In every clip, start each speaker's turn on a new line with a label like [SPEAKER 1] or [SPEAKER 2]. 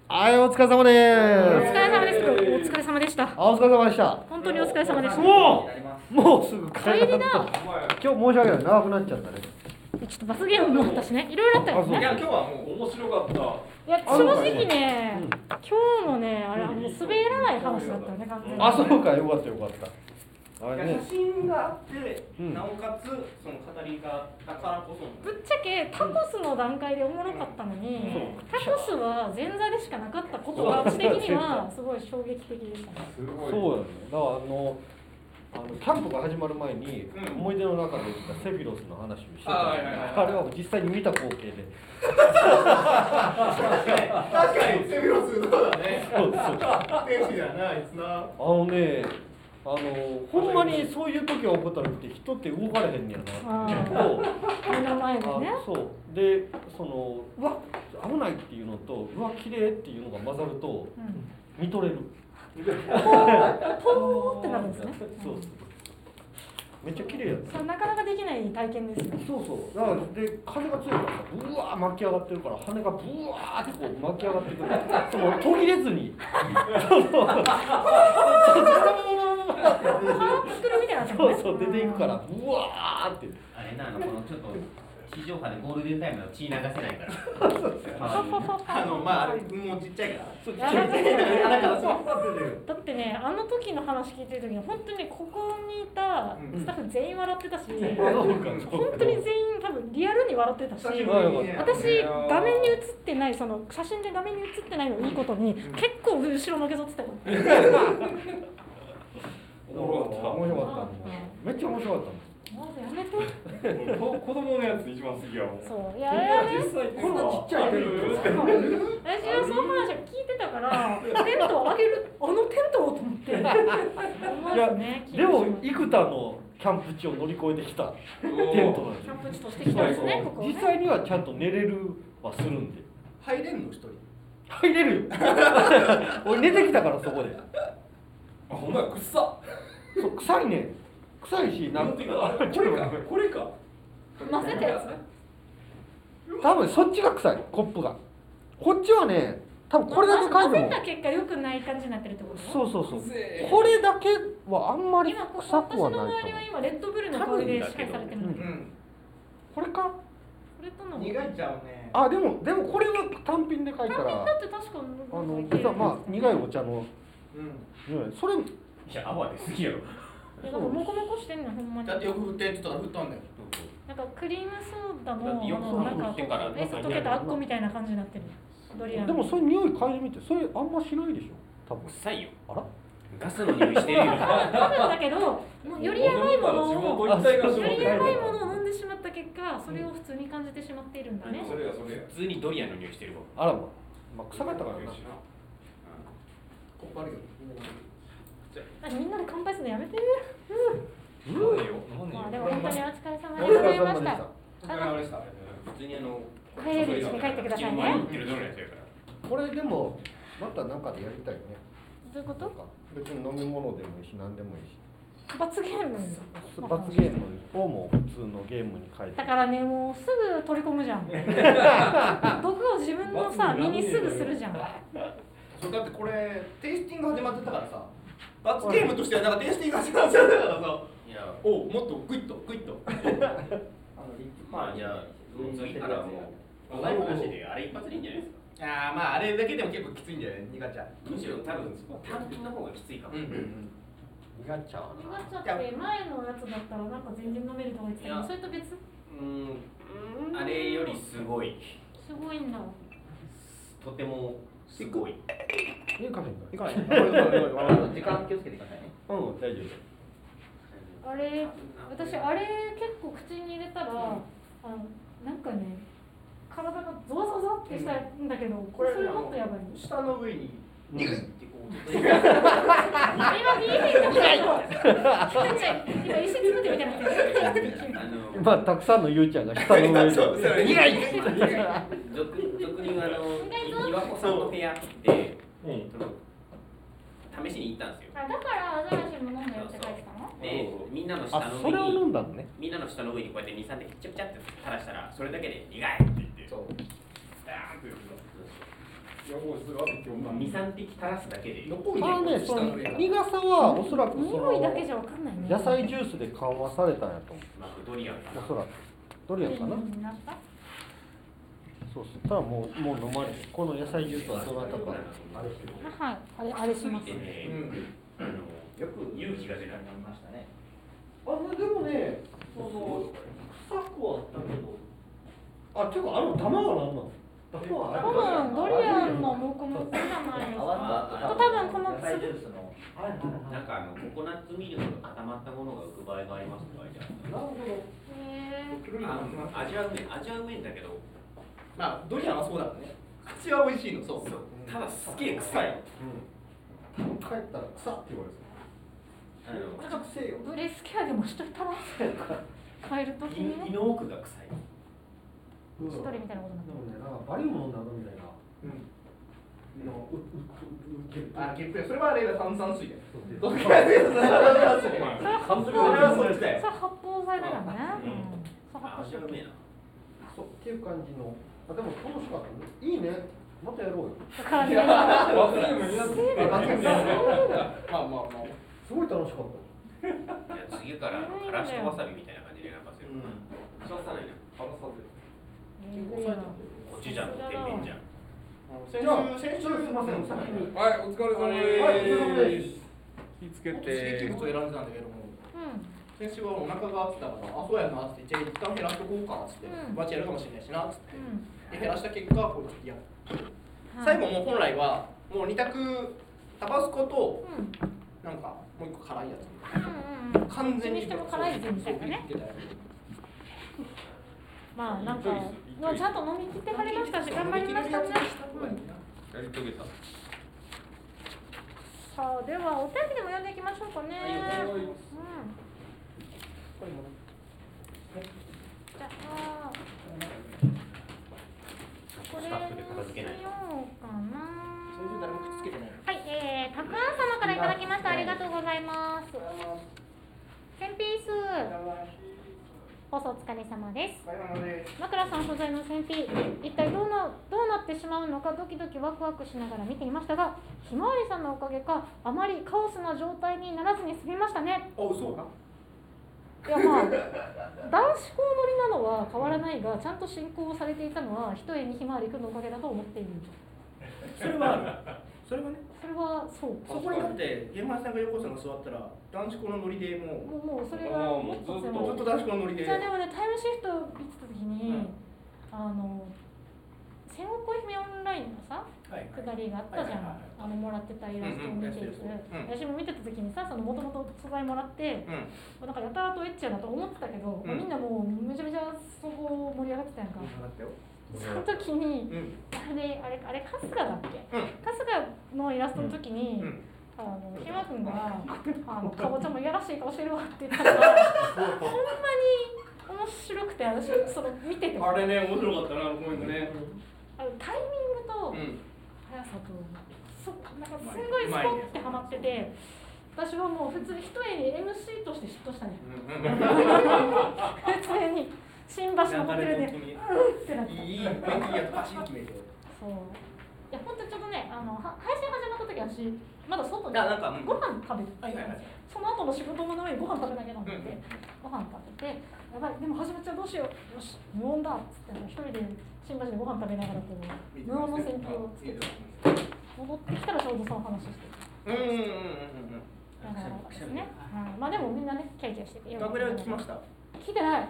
[SPEAKER 1] はい、お疲れ様で
[SPEAKER 2] お
[SPEAKER 1] ーす。
[SPEAKER 2] 疲れ様です。お疲れ様でした。
[SPEAKER 1] お疲れ様でした。
[SPEAKER 2] 本当にお疲れ様でした。
[SPEAKER 1] もうすぐ帰
[SPEAKER 2] 帰りな。
[SPEAKER 1] 今日申し訳ない、長くなっちゃったね。
[SPEAKER 2] ちょっと罰ゲームも私ね、いろいろあったよね。
[SPEAKER 3] いや、今日はもう面白かった。
[SPEAKER 2] いや、正直ね、今日もね、あれもう滑らない話だったよね、完全に。
[SPEAKER 1] あ、そうか、よかったよかった。あれね。
[SPEAKER 3] 写真があって、
[SPEAKER 1] うん
[SPEAKER 3] なおかつその語りがだからこそ。
[SPEAKER 2] ぶっちゃけタコスの段階でおもろかったのに、タコスは前座でしかなかったことが私的にはすごい衝撃的でしたね。
[SPEAKER 1] そうやね。だからキャンプが始まる前に、思い出の中で言ったセフィロスの話をしてた。あれは実際に見た光景で。
[SPEAKER 3] 確かにセミロスそうだね。
[SPEAKER 1] そうそう。
[SPEAKER 3] 天使だな、あいつな。
[SPEAKER 1] ほんまにそういう時が起こったらって人って動かれへんねやなっていうのと、
[SPEAKER 2] 目の前でね。
[SPEAKER 1] そうでうわ危ないっていうのとうわ綺麗っていうのが混ざると、見とれる。
[SPEAKER 2] ポーってなるんですね。
[SPEAKER 1] そうそう。めっちゃ綺麗やった。
[SPEAKER 2] それなかなかできない体験ですね。
[SPEAKER 1] そうそう。だからで風が強いからさ、うわー巻き上がってるから羽がブワーってこう巻き上がってくる。その途切れずに。
[SPEAKER 2] 作るみたいな。
[SPEAKER 1] そうそう出ていくからうわーって。
[SPEAKER 4] あれなこのちょっと地上波でゴールデンタイムの血流せないから
[SPEAKER 3] まあ、もうちっちゃいから。
[SPEAKER 1] ちっちゃい。
[SPEAKER 2] だってね、あの時の話聞いてる時に本当にここにいたスタッフ全員笑ってたし、本当に全員多分リアルに笑ってたし、私画面に映ってない、その写真で画面に映ってないのいいことに結構後ろのけぞってたよ。
[SPEAKER 1] 面白かった。めっちゃ面白かった。
[SPEAKER 2] マジやめて。
[SPEAKER 3] 子供のやつ一番好きやもん。
[SPEAKER 2] そう、いやあれはね、
[SPEAKER 1] こんなちっちゃいテント。
[SPEAKER 2] 私はその話を聞いてたから、テントを上げる、あのテントをと思って。
[SPEAKER 1] いや、でも幾多のキャンプ地を乗り越えてきたテントなんです。
[SPEAKER 2] キャンプ地としてきたんですね、ここね。
[SPEAKER 1] 実際にはちゃんと寝れるはするんで。
[SPEAKER 3] 入れんの一人。
[SPEAKER 1] 入れるよ。俺寝てきたからそこで。
[SPEAKER 3] あ、ほんまや、くっさ。
[SPEAKER 1] そう臭いね。臭いし、なんていうか。
[SPEAKER 3] これか。
[SPEAKER 2] 混ぜたやつ。
[SPEAKER 1] 多分そっちが臭い、コップが。こっちはね、多分これだけ書いても。
[SPEAKER 2] 混ぜた結果良くない感じになってるってこと？
[SPEAKER 1] そうそうそう。これだけはあんまり
[SPEAKER 2] 今ここ
[SPEAKER 1] 臭くはない
[SPEAKER 2] 私の周りは今レッドブルの香りで支配されてるの。
[SPEAKER 1] これか。
[SPEAKER 2] これとの。
[SPEAKER 3] 苦いちゃうね。
[SPEAKER 1] あ、でもこれは単品で書いたら。
[SPEAKER 2] だって確か
[SPEAKER 1] 実はまあ苦いお茶の。それ。
[SPEAKER 4] いや泡で好きやろ。
[SPEAKER 2] なんかモコモコしてんのほんまに。
[SPEAKER 3] だってよく振ってって言ったら振ったんだよ。
[SPEAKER 2] なんかクリームソーダのなんか溶けたあっこみたいな感じになってる。ドリアン。
[SPEAKER 1] でもそれ匂い嗅いでみて、それあんましないでしょ。多分。
[SPEAKER 4] 臭いよ。
[SPEAKER 1] あら？
[SPEAKER 4] ガスの匂いしてるよ。
[SPEAKER 2] 多分だけど、もうよりやばいものをよりやばいものを飲んでしまった結果、それを普通に感じてしまっているんだね。
[SPEAKER 3] それやそれや。
[SPEAKER 4] 普通にドリアンの匂いしてるわ。
[SPEAKER 1] あらまあ臭かったからな。
[SPEAKER 3] こっぱるよ。
[SPEAKER 2] みんなで乾杯するのやめて。
[SPEAKER 4] 飲まねえよ。
[SPEAKER 2] まあでも本当にお疲れ様でございました。
[SPEAKER 3] お疲れ様でした。
[SPEAKER 4] 普通に
[SPEAKER 2] 帰れるうちに帰ってくださいね。
[SPEAKER 1] これでもまたなんかでやりたいね。
[SPEAKER 2] どういうこと？
[SPEAKER 1] 別に飲み物でもいいし何でもいいし。
[SPEAKER 2] 罰ゲーム。
[SPEAKER 1] 罰ゲームをも普通のゲームに変えて。
[SPEAKER 2] だからね、もうすぐ取り込むじゃん。毒を自分のさ身にすぐするじゃん。
[SPEAKER 3] そうだってこれテイスティング始まってたからさ。罰ゲームとしてはなんかテイスティング始まってたからさ。いや、おもっとグイッとグイッと。
[SPEAKER 4] まあじゃあ次からもうお題なしであれ一発でいいんじゃないですか。
[SPEAKER 3] ああまああれだけでも結構きついんだよね、苦茶。
[SPEAKER 4] むしろ多分単品の方がきついかも。
[SPEAKER 1] 苦茶は
[SPEAKER 2] 苦茶って前のやつだったらなんか全然飲めるとか言ってたけど、それと別？
[SPEAKER 4] あれよりすごい。
[SPEAKER 2] すごいんだ。
[SPEAKER 4] とてもすごい。
[SPEAKER 1] 行かへんか。
[SPEAKER 4] 行かへん。時間気をつけてくださいね。
[SPEAKER 1] 大丈夫。
[SPEAKER 2] あれ、私あれ結構口に入れたら、なんかね、体がゾワゾワゾワってしたんだけど、これそれもっとやばい。
[SPEAKER 3] 下の上に
[SPEAKER 4] ニグってこう。
[SPEAKER 2] 今見えへんかったよ。今石作ってみたいな。
[SPEAKER 1] 今たくさんのゆうちゃんが下の上で。
[SPEAKER 3] 苦い。
[SPEAKER 4] 俗に岩子さんの部屋って試しに行ったんですよ。
[SPEAKER 2] だからアザラシも飲んだよって書いてたの？
[SPEAKER 4] で、みんなの下の
[SPEAKER 1] それを
[SPEAKER 4] 上に
[SPEAKER 1] 飲んだのね。
[SPEAKER 4] みんなの下の上にこうやって2、3滴チャプチャって垂らしたらそれだけで苦いって言って。そう。 2、3滴垂らすだけで。
[SPEAKER 1] まあね、その苦さはおそらくその
[SPEAKER 2] 匂いだけじゃわかんないね。
[SPEAKER 1] 野菜ジュースで緩和されたんやと思う。
[SPEAKER 4] まあドリアンかな。
[SPEAKER 1] おそらくドリアンかな。
[SPEAKER 2] なった
[SPEAKER 1] そうそう。ただもう飲まれる。この野菜ジュースはどなたかあれしてる。
[SPEAKER 2] はい、あれします。
[SPEAKER 4] よく勇気が出ない。
[SPEAKER 1] あ、でもね、その臭くはあったけど。あ、ていうか玉は何なの？
[SPEAKER 2] 多分ドリアンのモコモコじゃないですか。多分この粒。
[SPEAKER 4] なんかココナッツミルクが固まったものが浮く場合がありますとかじゃあ。
[SPEAKER 1] なるほど。
[SPEAKER 4] 味はうめえんだけど。
[SPEAKER 3] まあドリアンはそうだろうね。口は美味しいの、そう。
[SPEAKER 4] ただすげえ臭い。
[SPEAKER 1] 帰ったら臭って言われる。
[SPEAKER 2] ブレスケアでもしといたら帰るときにね。
[SPEAKER 4] 胃の奥が臭い。
[SPEAKER 2] 一人みたいなことになってる。
[SPEAKER 1] でもね、なんかバリウム飲んだのみたいな。
[SPEAKER 3] あ、ゲップや。それはあれだ、炭酸水だよ。
[SPEAKER 2] それは発泡剤だからね。
[SPEAKER 4] 味はうめえな。
[SPEAKER 1] そうっていう感じの。あ、でも楽しかったね。いいね。またやろうよ。
[SPEAKER 2] だからね。
[SPEAKER 3] まあまあまあ。
[SPEAKER 1] すごい楽しかった。
[SPEAKER 4] いや次からからしとわさびみたいな感じでなんかする。そうさないな。コチュジャンと甜麺醤。
[SPEAKER 3] 先週すみません。
[SPEAKER 5] はい、お疲れ様です。気付け
[SPEAKER 3] 刺
[SPEAKER 5] て。
[SPEAKER 3] 激物を選んでたんだけども、先週はお腹が熱ったから、あ、そうやなって、じゃあ一旦減らしとこうかっつって、バチやるかもしれないしなっつって、で減らした結果、こうちょっとやる。最後も本来はもう2択、タバスコとなんかもう1個辛いやつ。完全に
[SPEAKER 2] しても辛いやつみたいなね。まあなんかちゃんと飲み切ってはりましたし頑張りましたね。
[SPEAKER 5] やり遂げた。
[SPEAKER 2] さあではお便りでも読んでいきましょうかね。じゃあこれにしようかな。はい、たくあん様からいただきました。ありがとうございます。1000ピース。放送お疲れ様です。枕さん不在の1000ピー、一体どうなってしまうのかドキドキワクワクしながら見ていましたが、ひまわりさんのおかげかあまりカオスな状態にならずに済みましたね。
[SPEAKER 3] あ、嘘か。
[SPEAKER 2] いやまあ男子校乗りなのは変わらないが、ちゃんと進行されていたのはひとえにひまわりくんのおかげだと思っている。
[SPEAKER 3] それはある。それはね。
[SPEAKER 2] それはそう。
[SPEAKER 3] そこにだってゲーマーさんが横さんが座ったら男子校のノリでも
[SPEAKER 2] うそれはもっと
[SPEAKER 3] ずっと男子校のノリで。
[SPEAKER 2] じゃあでもね、タイムシフト見てた時に、千億恋姫オンラインのさ、くだりがあったじゃん。もらってたイラストを見ていく。私も見てた時にさ、そのもともと素材もらって、なんかやたらとエッチやなと思ってたけど、みんなもうめちゃめちゃそこ盛り上がってたやんか。その時に、あれ春日だっけ？春日のイラストの時に、ひまくんがかぼちゃもいやらしい顔してるわって言ったらほんまに面白くて、私その見てて
[SPEAKER 3] あれね、面白かったな、コメントね。
[SPEAKER 2] タイミングと速さとなんかすごいスポッてハマってて、私はもう普通に一重に MC として嫉妬したね。普通に新橋のホテルでってなった。
[SPEAKER 3] いいやつパシン決めて。
[SPEAKER 2] そう。いや本当にちょっとね、配信始まった時私まだ外でご飯食べて、その後の仕事のためにご飯食べなきゃなって、ご飯食べて、やばいでも始まっちゃうどうしよう、よし無音だっつって一人で新橋でご飯食べながらこう無音の扇風をつけて戻ってきたらちょうどその話してだからですね。まあでもみんなねキャイキャイしてて。
[SPEAKER 3] 学レは聞きました？
[SPEAKER 2] 聞いてない。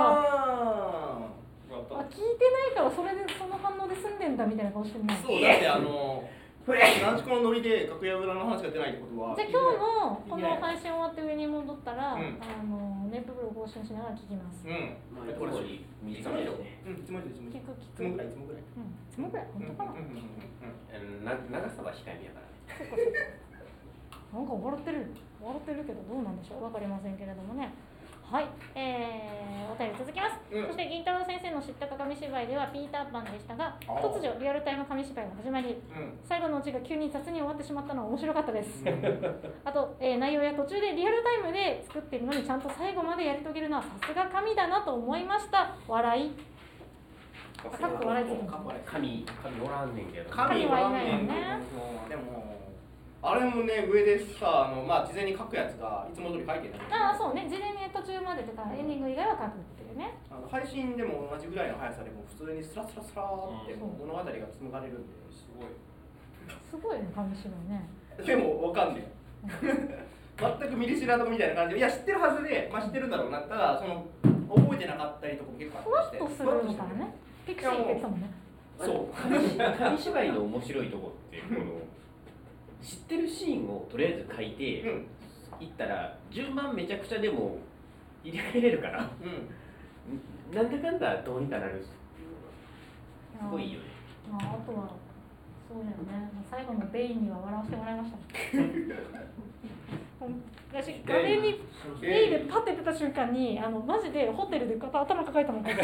[SPEAKER 2] 聞いてないからそれでその反応で済んでんだみたいな顔してるね。
[SPEAKER 3] そうだって男子校のノリで楽屋裏の話が出ないってことは。
[SPEAKER 2] じゃあ今日のこの配信終わって上に戻ったら、ネットブログ更新しながら聞きます。
[SPEAKER 4] これ短めよ。
[SPEAKER 3] いつもぐらい。いつもぐらい。
[SPEAKER 2] 本当かな。
[SPEAKER 4] 長さは控えめやからね。
[SPEAKER 2] なんか笑ってるけどどうなんでしょう、わかりませんけれどもね。はい、お便り続きます。そして銀太郎先生の知ったか紙芝居ではピーターパンでしたが、突如リアルタイム紙芝居が始まり、最後のオチが急に雑に終わってしまったのは面白かったです。あと、内容や途中でリアルタイムで作っているのにちゃんと最後までやり遂げるのはさすが神だなと思いました。笑い。 かっこ笑いついてる。
[SPEAKER 4] 神おらんねんけど。
[SPEAKER 2] 神はいないよね。
[SPEAKER 3] でもあれもね上でさまあ事前に書くやつがいつも通り書いてない。
[SPEAKER 2] ああそうね、事前に途中までとかエンディング以外は書くっていうね。
[SPEAKER 3] 配信でも同じぐらいの速さでも普通にスラスラスラーって物語が紡がれるんで、すごい。
[SPEAKER 2] すごいね、紙芝居ね。
[SPEAKER 3] でもわかんねえ。全く見り知らぬみたいな感じで、いや知ってるはずで、まあ知ってるんだろうな。ただその覚えてなかったりとかも結構あって。
[SPEAKER 2] ふわっとするのからね。ピクシーって言ってたもんね。
[SPEAKER 4] そう。紙芝居の面白いとこってこの知ってるシーンをとりあえず書いていったら順番めちゃくちゃでも入れ替えれるから。なんだかんだどうにかなる。すごいいいよね。
[SPEAKER 2] まああとはそうだよね。最後のベインには笑わせてもらいました。私画面にベイでパッて出た瞬間にマジでホテルで頭抱えたもん。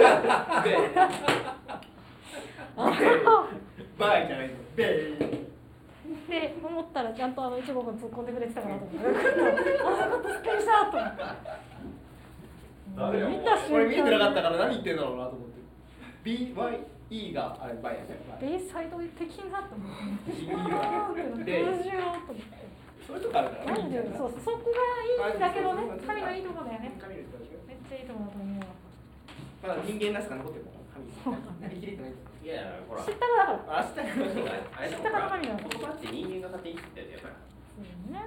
[SPEAKER 3] バイじゃないの。ベイ。
[SPEAKER 2] って思ったらちゃんと1号が突っ込んでくれてたからと思って、あそこスペシャーと思って見た瞬間
[SPEAKER 3] 俺見えてなかったから何言ってんだろうなと思って BYE があれバイや
[SPEAKER 2] ベイサイド的なと思ってどうしようと思って
[SPEAKER 3] そういうとこあるから
[SPEAKER 2] なんでそこがいいんだけどね、神のいいとこだよね。めっちゃいいとこだと思うわ。
[SPEAKER 3] まだ人間らしさ残ってるから神切れてない。
[SPEAKER 4] いやほら。
[SPEAKER 2] 知ったかだから。
[SPEAKER 3] あ、知ったか。
[SPEAKER 2] 知ったかの神だから。
[SPEAKER 4] 言葉って人間が勝手に作ったやつやから。
[SPEAKER 2] そうね。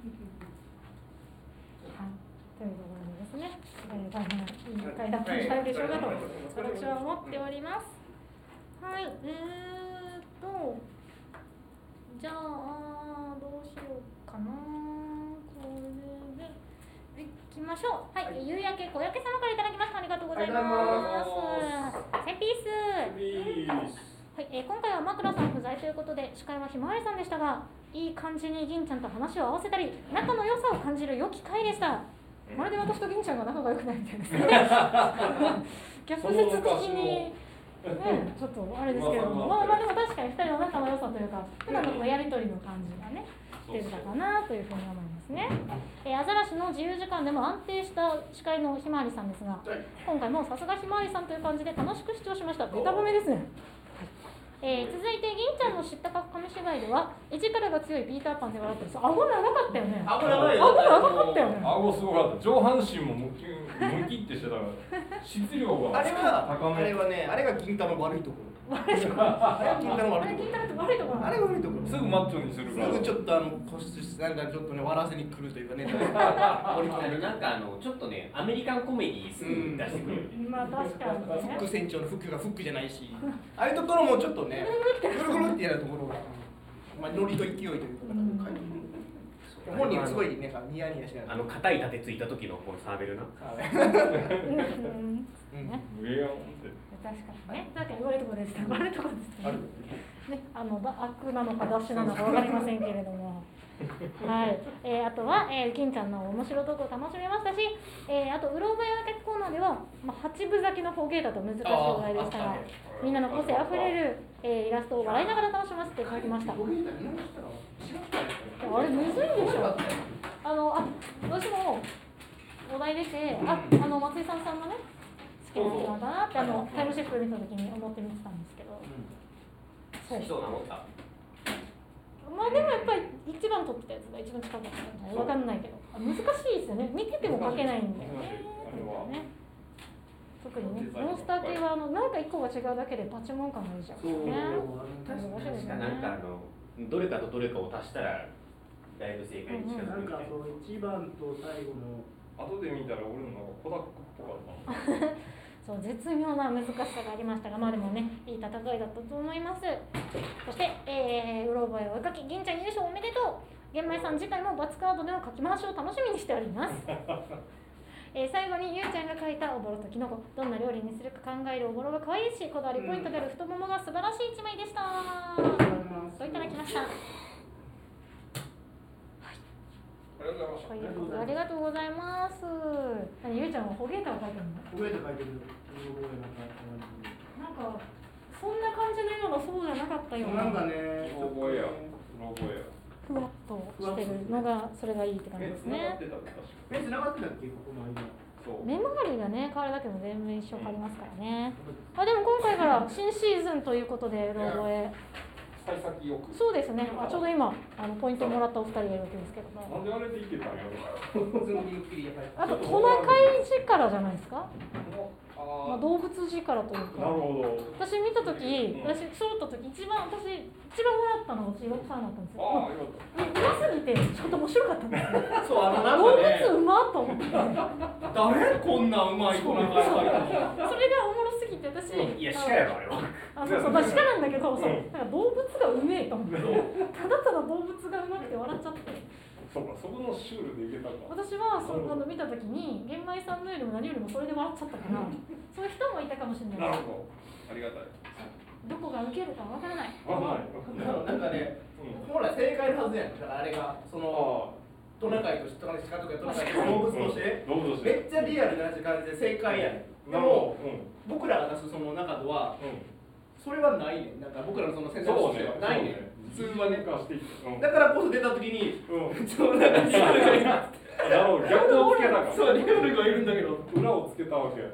[SPEAKER 2] はい。というところでですね、大変いい回だったんじゃないでしょうかと私は思っております。はい。じゃあどうしようかな。これでいきましょう。はい。夕焼け小焼け様からいただきました。ありがとうございます。センピース。はい。今回は枕さん不在ということで司会はひまわりさんでしたが、いい感じに銀ちゃんと話を合わせたり仲の良さを感じる良き回でした。まるで私と銀ちゃんが仲が良くないみたいですね。逆説的に。ちょっとあれですけれども、まあでも確かに2人の仲の良さというか、普段のこのやり取りの感じがね、してたかなというふうに思いますね。アザラシの自由時間でも安定した司会のひまわりさんですが、今回もさすがひまわりさんという感じで楽しく視聴しました。ベタ褒めですね。続いて銀ちゃんの知ったか紙芝居では絵力が強いピーターパンで笑ってる。顎長かったよね。顎長かったよね。
[SPEAKER 5] 顎すごかった。上半身もムキってしてたから質量が高め。
[SPEAKER 3] あれはね、あれが銀太の悪いところ。
[SPEAKER 2] 悪いところ。
[SPEAKER 3] 銀太の悪いところ。
[SPEAKER 2] 悪いところ。
[SPEAKER 3] あれ悪いところ。
[SPEAKER 5] すぐマッチョにするから。
[SPEAKER 3] すぐちょっと固執してなんかちょっとね笑わせに来るというかね。
[SPEAKER 4] なんかちょっとねアメリカンコメディーすぐ出してくる。
[SPEAKER 2] まあ確かにね。
[SPEAKER 3] 副船長の服がフックじゃないし、ああいうところもちょっとね、ぐるぐるってやるところが、まあノリと勢いというか書いてる。本人すごいね、ニヤニヤしながら。
[SPEAKER 4] 硬い盾ついた時のこのサーベルな。
[SPEAKER 5] 上やんって。
[SPEAKER 2] 確かにね。だって悪いところです。悪いところですね。ね、悪なのかダッシュなのかわかりませんけれども。はい。あとは銀ちゃんの面白いところを楽しめましたし、あとうろ覚え分けコーナーでは八分咲きの捕鯨だと難しいお題でしたが、みんなの個性あふれるイラストを笑いながら楽しませていただきました。あれむずいでしょ。私もお題出て、松井さんのね好きな人なんだなってタイムシフト見た時に思って見てたんですけど。
[SPEAKER 4] そうなのか。
[SPEAKER 2] まあでもやっぱり一番撮ってたやつが一番近かったので分かんないけど難しいですよね。見てても書けないんだよね。特にねモンスター系はなんか一個が違うだけでパチモン感がいいじゃんね。
[SPEAKER 4] 確かなんかどれかとどれかを足したらだいぶ正解に近づくみたいな。
[SPEAKER 6] なんか一番と最後の
[SPEAKER 5] 後で見たら俺のなんかコダックっぽかった。
[SPEAKER 2] そう絶妙な難しさがありましたが、まあでもねいい戦いだったと思います。そして、うろ覚えを追いかけ銀ちゃん優勝おめでとう。玄米さん次回もバツカードでの書き回しを楽しみにしております。最後にゆうちゃんが書いたおぼろときのこ、どんな料理にするか考えるおぼろが可愛いし、こだわりポイントである太ももが素晴らしい一枚でした。といただきました。ありがとうございます。ゆうちゃんはホゲータを書いてるの？
[SPEAKER 6] 覚えて書いてる。
[SPEAKER 2] なんかそんな感じのようなそうじゃなかったような。
[SPEAKER 6] なんかね、
[SPEAKER 5] 覚えや。覚えや。
[SPEAKER 2] ふわっとしてるのがそれがいいって感じですね。
[SPEAKER 6] フェンスなかったっけここの間。
[SPEAKER 2] 目周りがね変わるだけでも全然一生変わりますからね。でも今回から新シーズンということでロードへ。
[SPEAKER 5] 幸先よく。
[SPEAKER 2] そうですね。ちょうど今ポイントもらったお二人がいるわけですけども。
[SPEAKER 5] なんであれでいけたんやろ。
[SPEAKER 2] あとトナカイ力じゃないですか。動物力というか。
[SPEAKER 5] なるほど。
[SPEAKER 2] 私見た時、私揃った時一番笑ったのがうち6歳だったんですよ。うますぎてちょっと面白かったんですよ。
[SPEAKER 3] そうなんか
[SPEAKER 2] 動
[SPEAKER 3] ね。
[SPEAKER 2] 物うまっと思って。
[SPEAKER 3] 誰こんなうまいトナカイがいるの。
[SPEAKER 2] それがおもろすぎて私。
[SPEAKER 4] いや鹿やろあれは。
[SPEAKER 2] そう鹿なんだけど、なんか動物がうめえと思って。ただただ動物がうまくて笑っちゃって。
[SPEAKER 5] そうか、そこのシュールでいけたか。
[SPEAKER 2] 私は見たときに玄米さんのよりも何よりもそれで笑っちゃったからそういう人もいたかもしれない。
[SPEAKER 5] なるほど、ありがたい。
[SPEAKER 2] どこが受けるかわからない。
[SPEAKER 3] なんかね、本来正解のはずやん。だからあれがそのトナカイとして鹿とかトナカイ動物としてめっちゃリアルな感じで正解やねん。でも僕らが出すその中ではそれはないねん。なんか僕らのその選択肢としてはないねん。普通はね。だからこそ出た時にそうなんかリアルがいる。
[SPEAKER 5] なるほど、逆をつけたか。
[SPEAKER 3] そうリアルがいるんだけど
[SPEAKER 5] 裏をつけたわけや。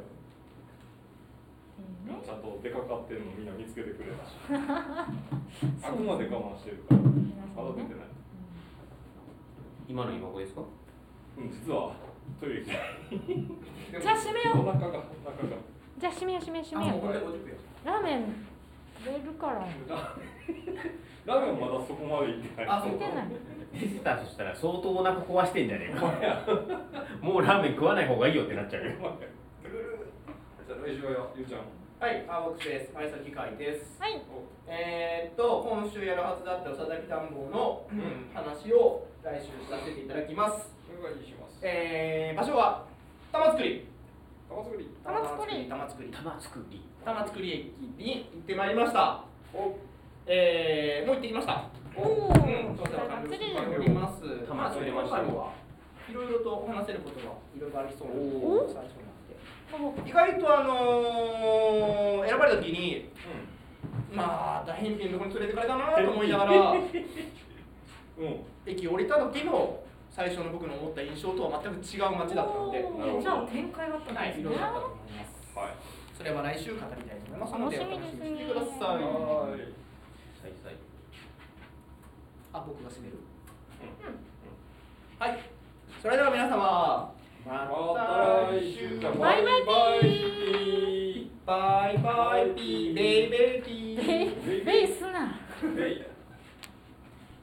[SPEAKER 5] ちゃんと出かかってるのみんな見つけてくれたし。あくまで我慢してるから。まだ出てない。
[SPEAKER 4] 今の今こですか？
[SPEAKER 5] 実はトイレ行きたい。
[SPEAKER 2] じゃあ閉めよう。
[SPEAKER 5] お腹が。
[SPEAKER 2] じゃあ閉めよう。ラーメン食べるから。
[SPEAKER 5] ラーメンまだそこまで行ってない。
[SPEAKER 2] 行ってない。
[SPEAKER 4] 出てたとしたら相当お腹壊してんじゃねえか。もうラーメン食わない方がいいよってなっちゃうよ。
[SPEAKER 5] じゃあ練習はゆうちゃん。
[SPEAKER 3] はい、僕です。前崎海です。
[SPEAKER 2] はい。
[SPEAKER 3] 今週やるはずだった佐々木田んぼの話を来週させていただきます。
[SPEAKER 5] お願いします。
[SPEAKER 3] 場所は玉造り駅に行ってまいりました。もう行ってきました。
[SPEAKER 2] おお。
[SPEAKER 3] 完了しております。今回はいろいろと話せることがいろいろありそうなので最初になって。意外と選ばれた時に、まあ大変偏どこに連れてかれたなと思いながら、駅降りた時の最初の僕の思った印象とは全く違う街だったので、
[SPEAKER 2] じゃあ展開があったんですね。
[SPEAKER 3] いろいろあったと思います。はい。それは来週語りたいと思いますのでお楽しみにしてください。僕が締める。はい。それでは皆様、また来週。
[SPEAKER 2] バイバイピー。
[SPEAKER 3] バイバイピー。ベイベイピー。
[SPEAKER 2] ベイすな。
[SPEAKER 5] ベイ。